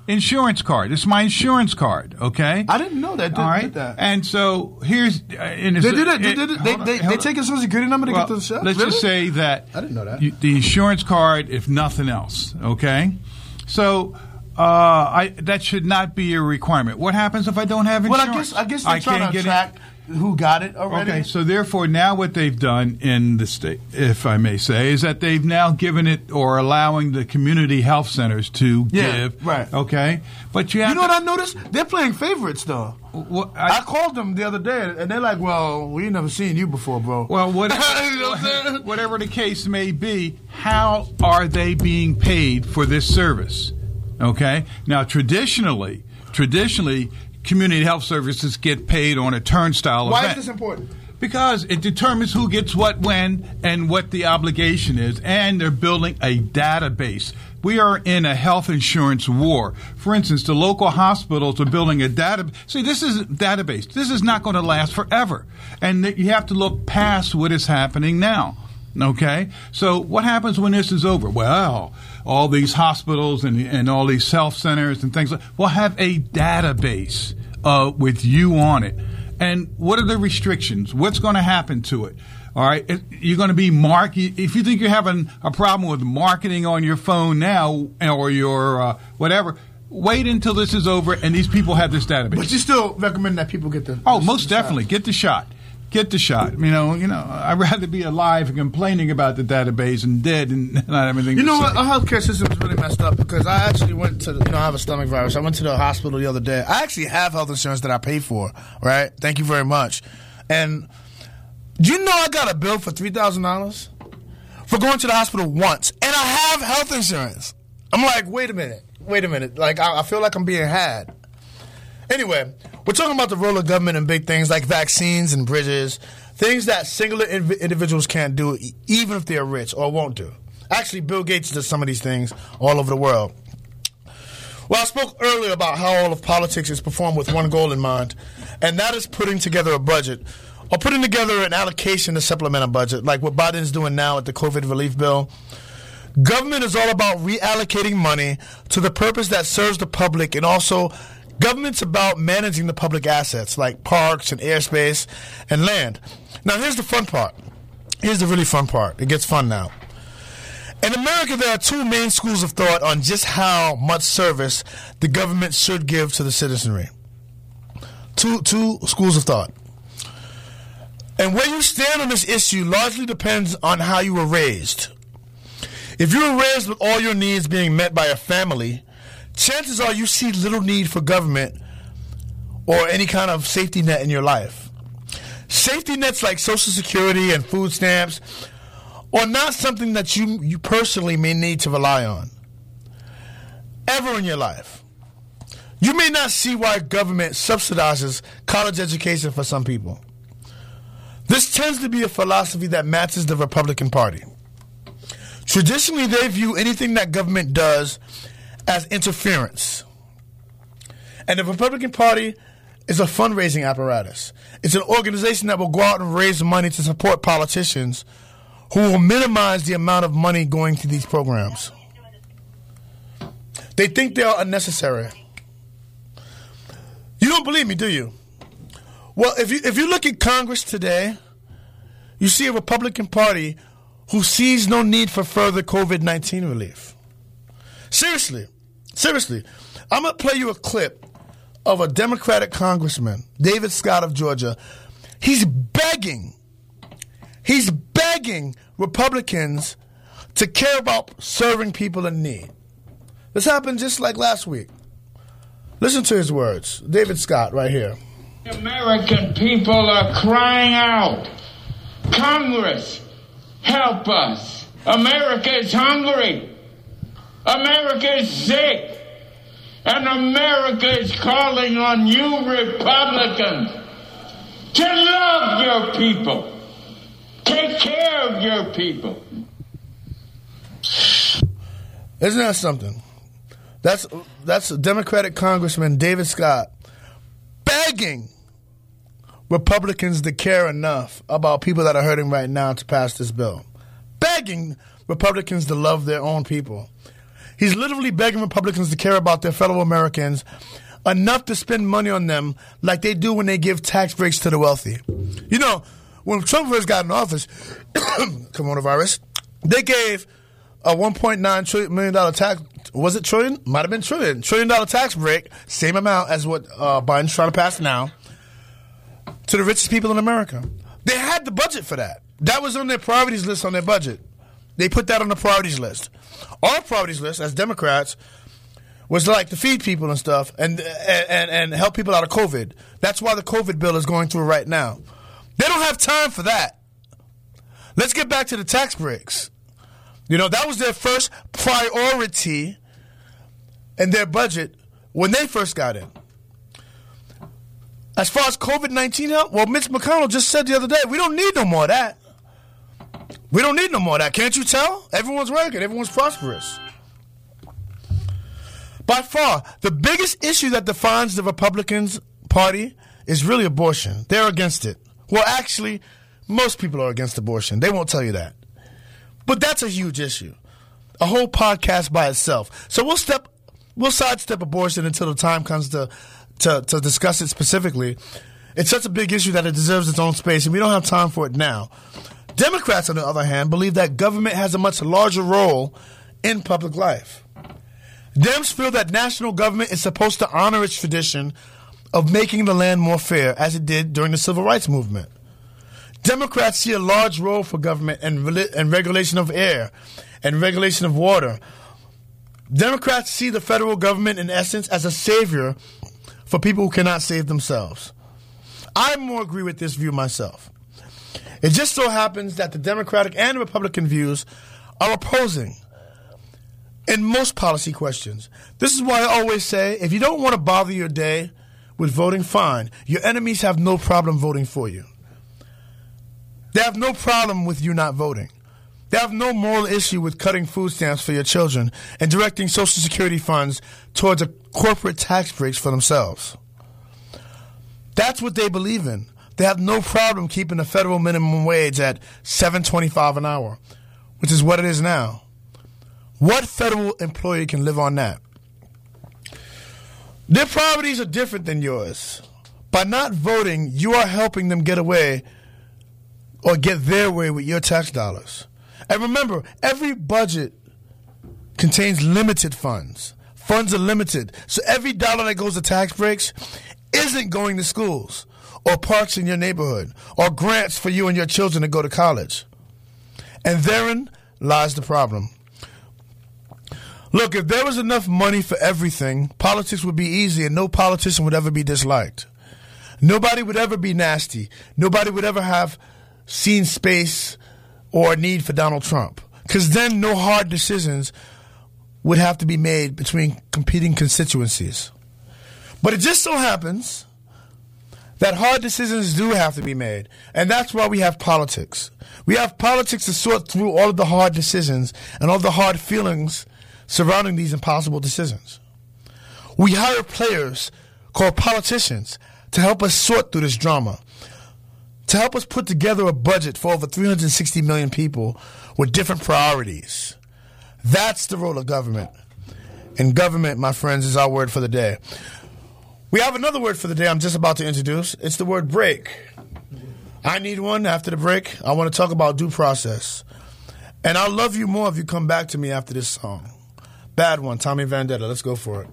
insurance card. It's my insurance card, okay? I didn't know that. They All right. did that. And so here's... Uh, and They it's- did it. They it- did it. hold They, on, they, hold they on. take your social security number to Well, get to the shop? let's Really? just say that... I didn't know that. You, the insurance card, if nothing else, okay? So... Uh, I that should not be a requirement. What happens if I don't have Well, insurance? I guess I guess they're I trying can't to get track who got it it. already. Okay, so therefore now what they've done in the state, if I may say, is that they've now given it or allowing the community health centers to Yeah, give. right. Okay, but you have You know to, what I noticed? They're playing favorites though. Well, I, I, called them the other day, and they're like, "Well, we ain't never seen you before, bro." well, what, You know what I'm saying? whatever the case may be, how are they being paid for this service? Okay, now traditionally, traditionally, community health services get paid on a turnstile Why event. is this important? Because it determines who gets what when and what the obligation is, and they're building a database. We are in a health insurance war. For instance, the local hospitals are building a database. See, this is a database. This is not going to last forever, and that you have to look past what is happening now. Okay? So what happens when this is over? Well, all these hospitals and, and all these health centers and things like will have a database uh, with you on it. And what are the restrictions? What's going to happen to it? All right, It- you're going to be mark. If you think you're having a problem with marketing on your phone now or your uh, whatever, wait until this is over and these people have this database. But you still recommend that people get the Oh, the- most the definitely. shot. Get the shot. Get the shot. You know, you know. I'd rather be alive and complaining about the database and dead and not everything. You know to what? say. Our healthcare system is really messed up because I actually went to, the, you know, I have a stomach virus. I went to the hospital the other day. I actually have health insurance that I pay for, right? Thank you very much. And do you know I got a bill for three thousand dollars for going to the hospital once, and I have health insurance. I'm like, wait a minute. Wait a minute. Like, I, I feel like I'm being had. Anyway, we're talking about the role of government and big things like vaccines and bridges, things that singular inv- individuals can't do, e- even if they're rich, or won't do. Actually, Bill Gates does some of these things all over the world. Well, I spoke earlier about how all of politics is performed with one goal in mind, and that is putting together a budget, or putting together an allocation to supplement a budget, like what Biden's doing now with the COVID relief bill. Government is all about reallocating money to the purpose that serves the public, and also government's about managing the public assets like parks and airspace and land. Now, here's the fun part. Here's the really fun part. It gets fun now. In America, there are two main schools of thought on just how much service the government should give to the citizenry. Two, two schools of thought. And where you stand on this issue largely depends on how you were raised. If you were raised with all your needs being met by a family, chances are you see little need for government or any kind of safety net in your life. Safety nets like Social Security and food stamps are not something that you, you personally may need to rely on ever in your life. You may not see why government subsidizes college education for some people. This tends to be a philosophy that matches the Republican Party. Traditionally, they view anything that government does as interference. And the Republican Party is a fundraising apparatus. It's an organization that will go out and raise money to support politicians who will minimize the amount of money going to these programs. They think they are unnecessary. You don't believe me, do you? Well, if you if you look at Congress today, you see a Republican Party who sees no need for further COVID nineteen relief. Seriously, seriously. I'm going to play you a clip of a Democratic congressman, David Scott of Georgia. He's begging, he's begging Republicans to care about serving people in need. This happened just like last week. Listen to his words. David Scott right here. The American people are crying out. Congress, help us. America is hungry. America is sick. And America is calling on you Republicans to love your people. Take care of your people. Isn't that something? That's that's Democratic Congressman David Scott begging Republicans to care enough about people that are hurting right now to pass this bill. Begging Republicans to love their own people. He's literally begging Republicans to care about their fellow Americans enough to spend money on them like they do when they give tax breaks to the wealthy. You know, when Trump first got in office, coronavirus, they gave a one point nine million dollars tax, was it trillion? Might have been trillion. Trillion dollar tax break, same amount as what uh, Biden's trying to pass now, to the richest people in America. They had the budget for that. That was on their priorities list on their budget. They put that on the priorities list. Our priorities list as Democrats was like to feed people and stuff and, and, and help people out of COVID. That's why the COVID bill is going through right now. They don't have time for that. Let's get back to the tax breaks. You know, that was their first priority in their budget when they first got in. As far as COVID nineteen help, well, Mitch McConnell just said the other day, we don't need no more of that. We don't need no more of that. Can't you tell? Everyone's working. Everyone's prosperous. By far, the biggest issue that defines the Republicans Party is really abortion. They're against it. Well, actually, most people are against abortion. They won't tell you that. But that's a huge issue. A whole podcast by itself. So we'll step, we'll sidestep abortion until the time comes to, to, to discuss it specifically. It's such a big issue that it deserves its own space, and we don't have time for it now. Democrats, on the other hand, believe that government has a much larger role in public life. Dems feel that national government is supposed to honor its tradition of making the land more fair, as it did during the Civil Rights Movement. Democrats see a large role for government and, and regulation of air and regulation of water. Democrats see the federal government, in essence, as a savior for people who cannot save themselves. I more agree with this view myself. It just so happens that the Democratic and Republican views are opposing in most policy questions. This is why I always say, if you don't want to bother your day with voting, fine. Your enemies have no problem voting for you. They have no problem with you not voting. They have no moral issue with cutting food stamps for your children and directing Social Security funds towards a corporate tax breaks for themselves. That's what they believe in. They have no problem keeping the federal minimum wage at seven twenty-five an hour, which is what it is now. What federal employee can live on that? Their priorities are different than yours. By not voting, you are helping them get away or get their way with your tax dollars. And remember, every budget contains limited funds. Funds are limited. So every dollar that goes to tax breaks isn't going to schools or parks in your neighborhood or grants for you and your children to go to college. And therein lies the problem. Look, if there was enough money for everything, politics would be easy and no politician would ever be disliked. Nobody would ever be nasty. Nobody would ever have seen space or a need for Donald Trump. Because then no hard decisions would have to be made between competing constituencies. But it just so happens that hard decisions do have to be made. And that's why we have politics. We have politics to sort through all of the hard decisions and all the hard feelings surrounding these impossible decisions. We hire players called politicians to help us sort through this drama, to help us put together a budget for over three hundred sixty million people with different priorities. That's the role of government. And government, my friends, is our word for the day. We have another word for the day I'm just about to introduce. It's the word break. I need one after the break. I want to talk about due process. And I'll love you more if you come back to me after this song. Bad One, Tommy Vendetta. Let's go for it.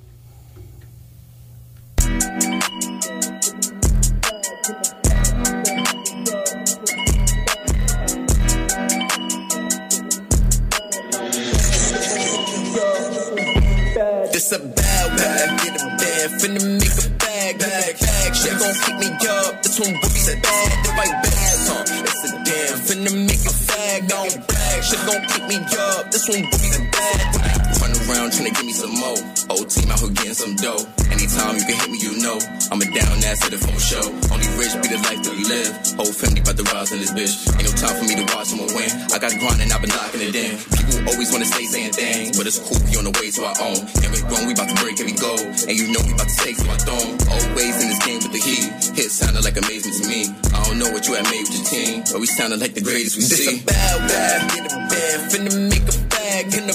It's a bad one. Get a bag, finna make a bag, bag, bag. She gon' pick me up. This one will be bad, the right bag. Huh? It's a damn, finna make a bag, don't brag. She gon' pick me up. This one will be bad. Run around tryna give me some more. Old team out here getting some dough. Anytime you can hit me, you know I'm a down ass at the phone show. Only rich be the life that we live. Whole family about to rise in this bitch. Ain't no time for me to watch someone win. I got grinding, I've been locking it in. People always wanna say saying things, but it's cool, we on the way to our own. And we're grown, we about to break every goal. And you know we about to take to our throne. Always in this game with the heat. Hit sounded like amazement to me. I don't know what you had made with your team, but we sounded like the greatest we this see. This a bad bag, get a bag, finna make a bag in the bag.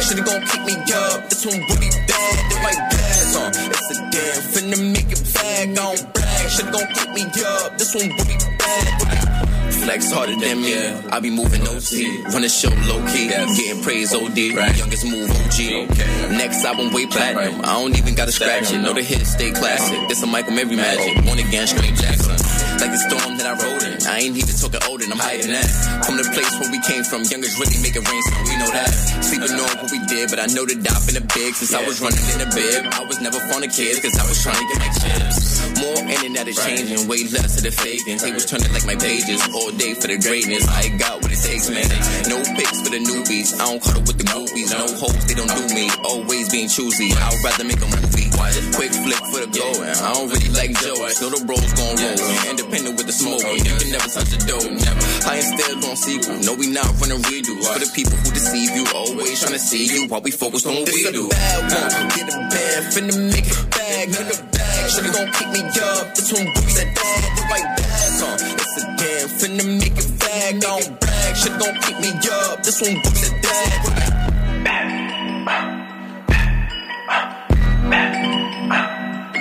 Should've gon' pick me up. This one would be bad. The right bag, uh. It's a damn finna make it bag. I don't brag. Should've gon' pick me up. This one would be bad. Flex harder than me. I be moving O T. Run the show low key. Getting praise O D. Right. Youngest move O G. Okay. Next album way platinum. Right. I don't even gotta scratch it. Know the hits stay classic. This a Michael Mary magic. Born again straight Jackson. Like the storm that I rode in. I ain't even talking old and I'm hiding that. From the place where we came from. Youngers really make it rain, so we know that. Sleeping on what we did, but I know the dop in the big. Since I was running in the bib, I was never fond of kids, cause I was trying to get my chips. More internet is changing, way less of the faking. They was turning like my pages, all day for the greatness. I got what it takes, man. No pics for the newbies, I don't cuddle with the groupies. No hopes, they don't do me, always being choosy. I'd rather make a movie, quick flick for the goal. I don't really like jokes, know the bros gon' roll. Independent with the smoke, you can never touch a dough, never. I ain't still on sequel, no we not running redos. For the people who deceive you, always trying to see you while we focus on what we do. This a bad one, get a bag, finna make it bag, make a bag. Should've gon' pick me up, this one would be that bad, the right bag, uh. It's a damn finna make it bag, I don't brag. Should've gon' pick me up, this one would be that bad, bad, bad, bad, bad.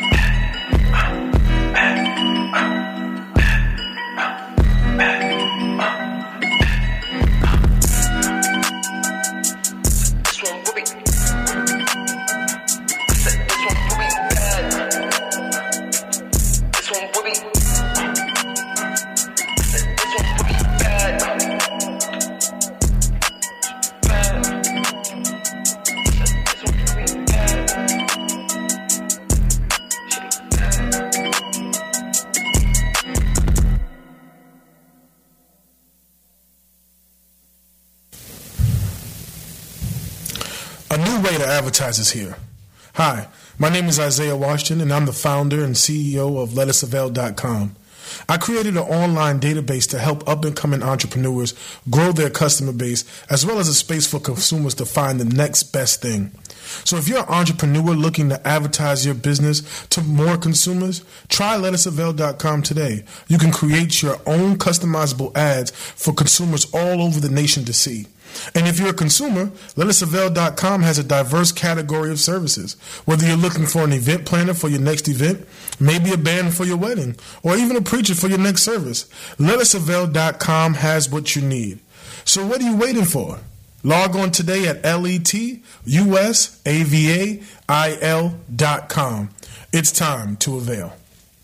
Advertisers here. Hi, my name is Isaiah Washington, and I'm the founder and C E O of Let Us Avail dot com. I created an online database to help up-and-coming entrepreneurs grow their customer base, as well as a space for consumers to find the next best thing. So if you're an entrepreneur looking to advertise your business to more consumers, try Let Us Avail dot com today. You can create your own customizable ads for consumers all over the nation to see. And if you're a consumer, Let Us Avail dot com has a diverse category of services. Whether you're looking for an event planner for your next event, maybe a band for your wedding, or even a preacher for your next service, Let Us Avail dot com has what you need. So what are you waiting for? Log on today at L E T U S A V A I L dot com. It's time to avail.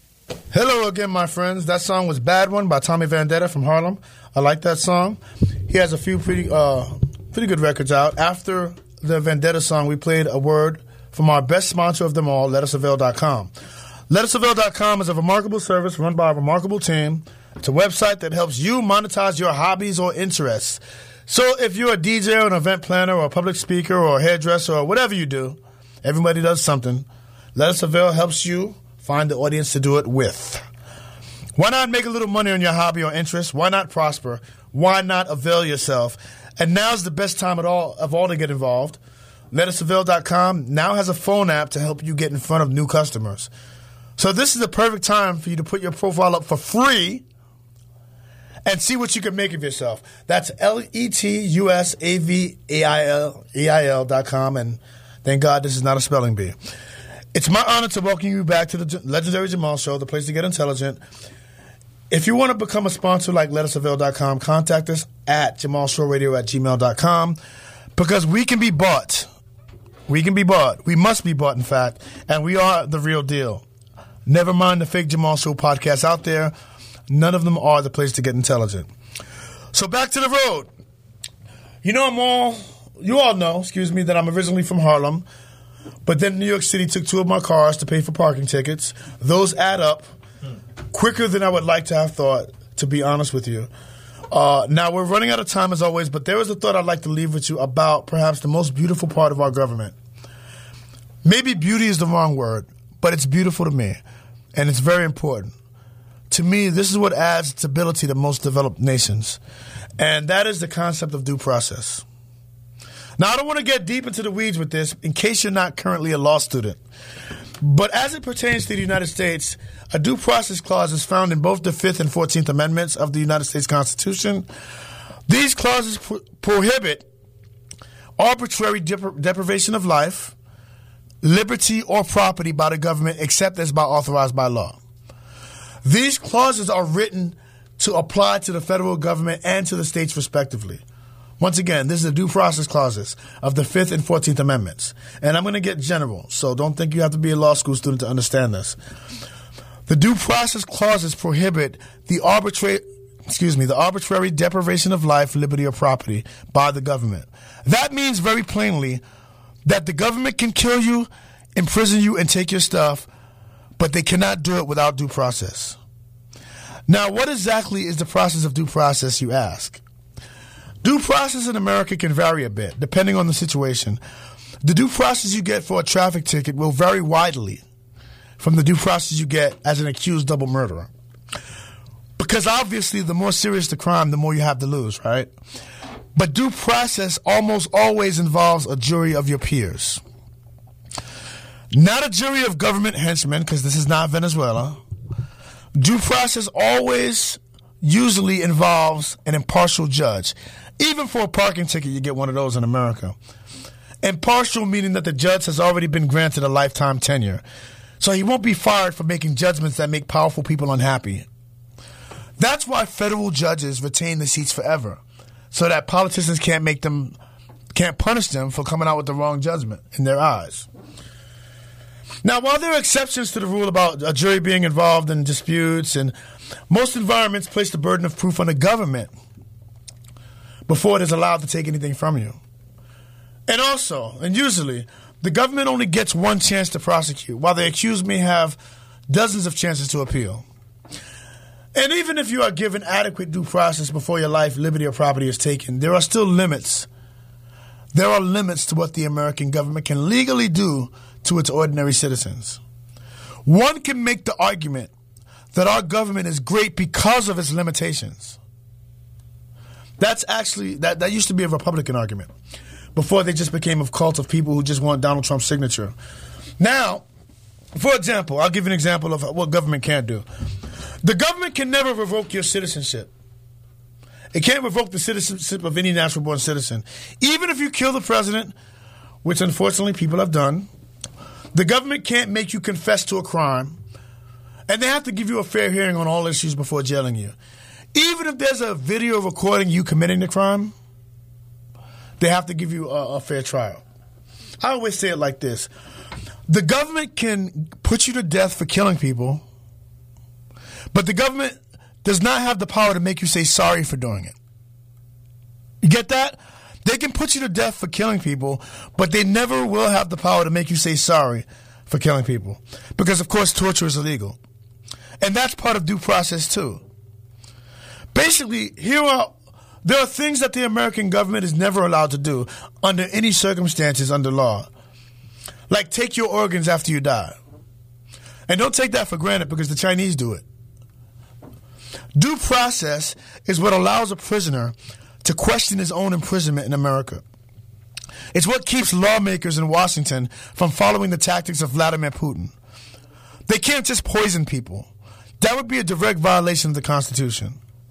Hello again, my friends. That song was Bad One by Tommy Vendetta from Harlem. I like that song. He has a few pretty uh, pretty good records out. After the Vendetta song, we played a word from our best sponsor of them all, Let Us Avail dot com. Let Us Avail dot com is a remarkable service run by a remarkable team. It's a website that helps you monetize your hobbies or interests. So if you're a D J or an event planner or a public speaker or a hairdresser or whatever you do, everybody does something. Let Us Avail helps you find the audience to do it with. Why not make a little money on your hobby or interest? Why not prosper? Why not avail yourself? And now's the best time at all of all to get involved. Let Us Avail dot com now has a phone app to help you get in front of new customers. So this is the perfect time for you to put your profile up for free and see what you can make of yourself. That's L E T U S A V A I L dot com, and thank God this is not a spelling bee. It's my honor to welcome you back to the Legendary Jamal Show, the place to get intelligent. If you want to become a sponsor like Let Us Avail dot com, contact us at Jamal Show Radio at gmail dot com, because we can be bought. We can be bought. We must be bought, in fact, and we are the real deal. Never mind the fake Jamal Show podcasts out there. None of them are the place to get intelligent. So back to the road. You know, I'm all, you all know, excuse me, that I'm originally from Harlem, but then New York City took two of my cars to pay for parking tickets. Those add up quicker than I would like to have thought, to be honest with you. Uh, now, we're running out of time as always, but there is a thought I'd like to leave with you about perhaps the most beautiful part of our government. Maybe beauty is the wrong word, but it's beautiful to me, and it's very important. To me, this is what adds stability to most developed nations, and that is the concept of due process. Now, I don't want to get deep into the weeds with this in case you're not currently a law student, but as it pertains to the United States, a due process clause is found in both the Fifth and Fourteenth Amendments of the United States Constitution. These clauses pro- prohibit arbitrary depri- deprivation of life, liberty, or property by the government except as by authorized by law. These clauses are written to apply to the federal government and to the states respectively. Once again, this is the due process clauses of the Fifth and Fourteenth Amendments. And I'm going to get general, so don't think you have to be a law school student to understand this. The due process clauses prohibit the arbitrary, excuse me, the arbitrary deprivation of life, liberty, or property by the government. That means very plainly that the government can kill you, imprison you, and take your stuff, but they cannot do it without due process. Now, what exactly is the process of due process, you ask? Due process in America can vary a bit, depending on the situation. The due process you get for a traffic ticket will vary widely from the due process you get as an accused double murderer. Because obviously, the more serious the crime, the more you have to lose, right? But due process almost always involves a jury of your peers. Not a jury of government henchmen, because this is not Venezuela. Due process always usually involves an impartial judge. Even for a parking ticket, you get one of those in America. Impartial meaning that the judge has already been granted a lifetime tenure. So he won't be fired for making judgments that make powerful people unhappy. That's why federal judges retain the seats forever, so that politicians can't make them, can't punish them for coming out with the wrong judgment in their eyes. Now, while there are exceptions to the rule about a jury being involved in disputes, and most environments place the burden of proof on the government before it is allowed to take anything from you. And also, and usually, the government only gets one chance to prosecute, while the accused may have dozens of chances to appeal. And even if you are given adequate due process before your life, liberty, or property is taken, there are still limits. There are limits to what the American government can legally do to its ordinary citizens. One can make the argument that our government is great because of its limitations. That's actually, that, that used to be a Republican argument before they just became a cult of people who just want Donald Trump's signature. Now, for example, I'll give you an example of what government can't do. The government can never revoke your citizenship. It can't revoke the citizenship of any natural-born citizen. Even if you kill the president, which unfortunately people have done, the government can't make you confess to a crime, and they have to give you a fair hearing on all issues before jailing you. Even if there's a video recording you committing the crime, they have to give you a, a fair trial. I always say it like this. The government can put you to death for killing people, but the government does not have the power to make you say sorry for doing it. You get that? They can put you to death for killing people, but they never will have the power to make you say sorry for killing people. Because, of course, torture is illegal. And that's part of due process, too. Basically, here are there are things that the American government is never allowed to do under any circumstances under law. Like take your organs after you die. And don't take that for granted because the Chinese do it. Due process is what allows a prisoner to question his own imprisonment in America. It's what keeps lawmakers in Washington from following the tactics of Vladimir Putin. They can't just poison people. That would be a direct violation of the Constitution.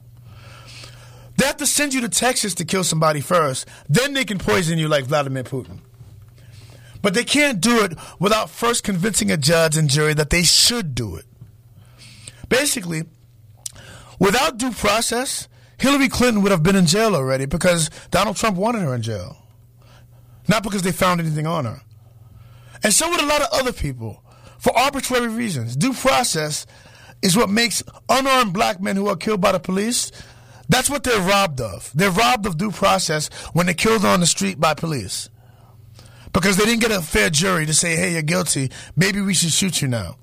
They have to send you to Texas to kill somebody first. Then they can poison you like Vladimir Putin. But they can't do it without first convincing a judge and jury that they should do it. Basically, without due process, Hillary Clinton would have been in jail already because Donald Trump wanted her in jail. Not because they found anything on her. And so would a lot of other people for arbitrary reasons. Due process is what makes unarmed black men who are killed by the police, that's what they're robbed of. They're robbed of due process when they're killed on the street by police. Because they didn't get a fair jury to say, hey, you're guilty. Maybe we should shoot you now.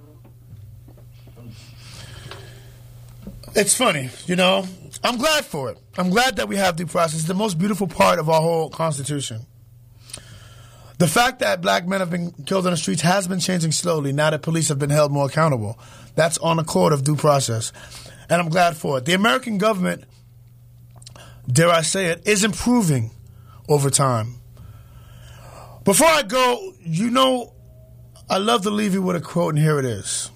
It's funny, you know. I'm glad for it. I'm glad that we have due process. It's the most beautiful part of our whole Constitution. The fact that black men have been killed on the streets has been changing slowly now that police have been held more accountable. That's on the court of due process. And I'm glad for it. The American government, dare I say it, is improving over time. Before I go, you know, I love to leave you with a quote, and here it is.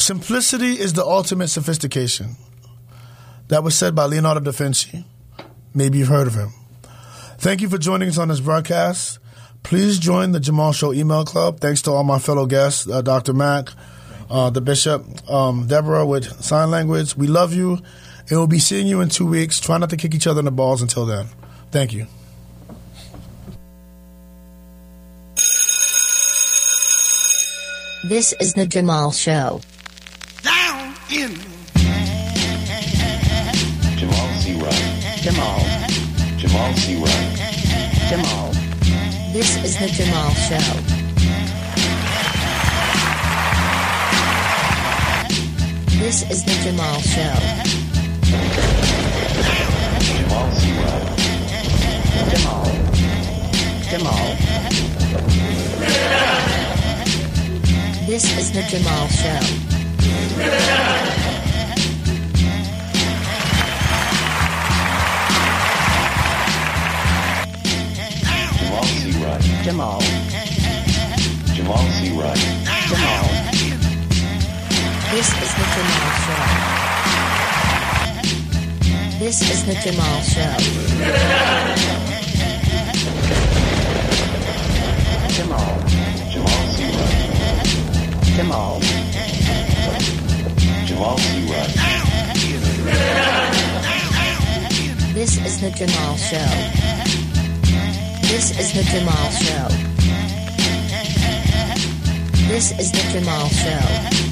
Simplicity is the ultimate sophistication. That was said by Leonardo da Vinci. Maybe you've heard of him. Thank you for joining us on this broadcast. Please join the Jamal Show email club. Thanks to all my fellow guests, uh, Doctor Mack, uh, the Bishop, um, Deborah with sign language. We love you, and we'll be seeing you in two weeks. Try not to kick each other in the balls until then. Thank you. This is the Jamal Show. Down in Jamal C. Wright. Jamal. Jamal C. Wright. Jamal. This is the Jamal Show. This is the Jamal Show. Jamal C. Wright. Jamal. Jamal. This is the Jamal Show. Jamal C. Wright. Jamal. Jamal C. Wright. Jamal. This is the Jamal Show. This is the Jamal Show. Jamal. Jamal C. Wright. Jamal. Jamal C. Wright. This is the Jamal Show. This is the Jamal Show. This is the Jamal Show.